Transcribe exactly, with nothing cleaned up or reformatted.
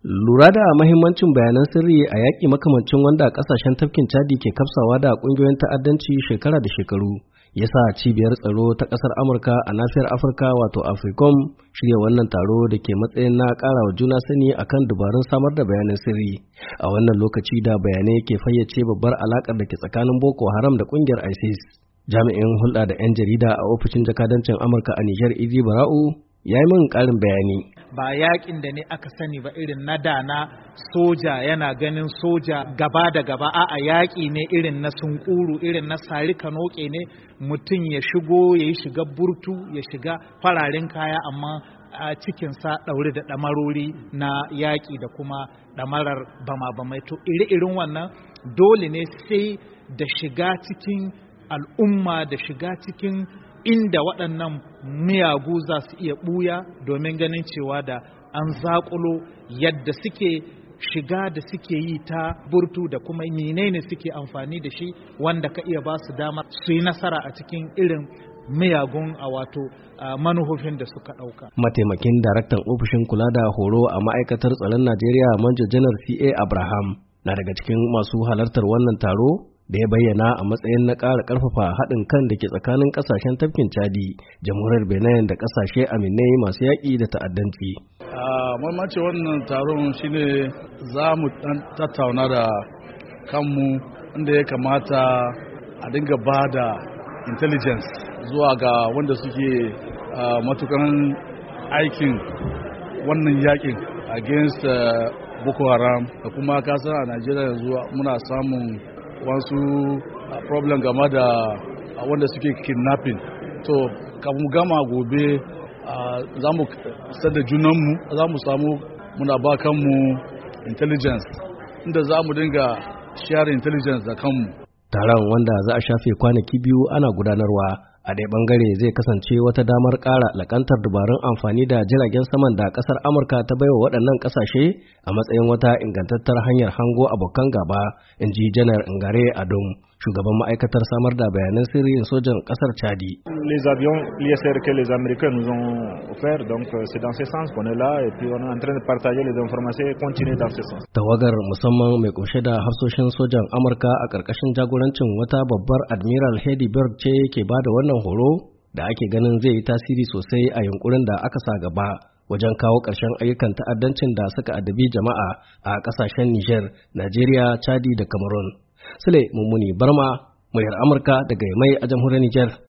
Lura da mahimmancin bayanan sirri a yaƙi makamancin wanda ƙasashen tafkin Chadi ke kafsawa da ƙungiyoyin ta'addanci shekara da shekaru, ya sa cibiyar tsaro ta ƙasar Amurka a nafiyar Afirka wato AFRICOM shirya wannan taro da ke matsayin na ƙara wa juna sani akan dabarun samar da bayanan sirri. A wannan lokaci da bayanai ke fayyace babbar alaƙar da ke tsakanin Boko Haram da ƙungiyar ISIS. Jami'in hulɗa da 'yan jarida a ofishin jakadancin Amurka a Nijar Idi Bara'u ya yi min ƙarin bayani. Ba yakin da ne aka sani ba irin na dana soja yana ganin soja gaba da gaba, a'a yaƙi ne irin na sunkuru, irin na sari kanoke ne, mutum ya shigo ya yi shiga burtu ya shiga fararen kaya amma a cikinsa ɗaure da ɗamarori na yaƙi da kuma ɗamarar bama-bamai. To iri-irin wannan dole ne sai da shiga cikin al'umma, da shiga cikin inda waɗannan miyagu za su iya ɓuya domin ganin cewa da an zaƙulo yadda suke shiga da suke yi ta burtu da kuma menene suke amfani da shi wanda ka iya ba su dama su yi nasara a cikin irin miyagun a wato manufofin da suka ɗauka. Mataimakin daraktan ofishin kula da horo a ma'aikatar tsaron Najeriya Manjo Janar C A Abraham na daga cikin masu halartar wannan taro da ya bayyana a matsayin na ƙara ƙarfafa haɗin kan da ke tsakanin ƙasashen tafkin Chadi, jamhuriyar Benin da ƙasashe aminai masu yaƙi da ta'addanci. Mamace wannan taron shine za mu tattauna da kanmu inda ya kamata a dinga ba da intelligence zuwa ga wanda suke matukan aikin wannan yaƙin against Boko Haram, da kuma kasar a Najeriya yanzu muna samun wasu problem game da wanda suke kidnapping. To kafin mu gama gobe za mu sada junanmu, za mu samu muna ba kanmu intelligence inda za mu dinga share intelligence da kanmu. Taron wanda za a shafe kwanaki biyu ana gudanarwa a ɗaya ɓangare zai kasance wata damar ƙara lakantar dabarun amfani da jiragen saman da ƙasar Amurka ta baiwa waɗannan ƙasashe a matsayin wata ingantattar hanyar hango abokan gaba, in ji Janar Ngare Adom, shugaban ma'aikatar samar da bayanan sirrin sojan ƙasar Chadi. Les avions l'I S R que les Américains nous ont offert, donc c'est dans ce sens qu'on est là et puis on est en train de partager les informations et continuer dans ce sens. Tawagar musamman mai kunshe da hafsoshin sojan Amurka a ƙarƙashin jagorancin wata babbar Admiral Hedy Berg ce ke ba da wannan horo da ake ganin zai yi tasiri sosai a yunkurin da aka sa gaba wajen kawo ƙarshen ayyukan ta'addancin da suka addabi jama'a a ƙasashen Niger, Najeriya, Chadi da Cameroon. Sule Mummuni Barma, muryar Amurka daga Yamai a jamhuriyar Niger.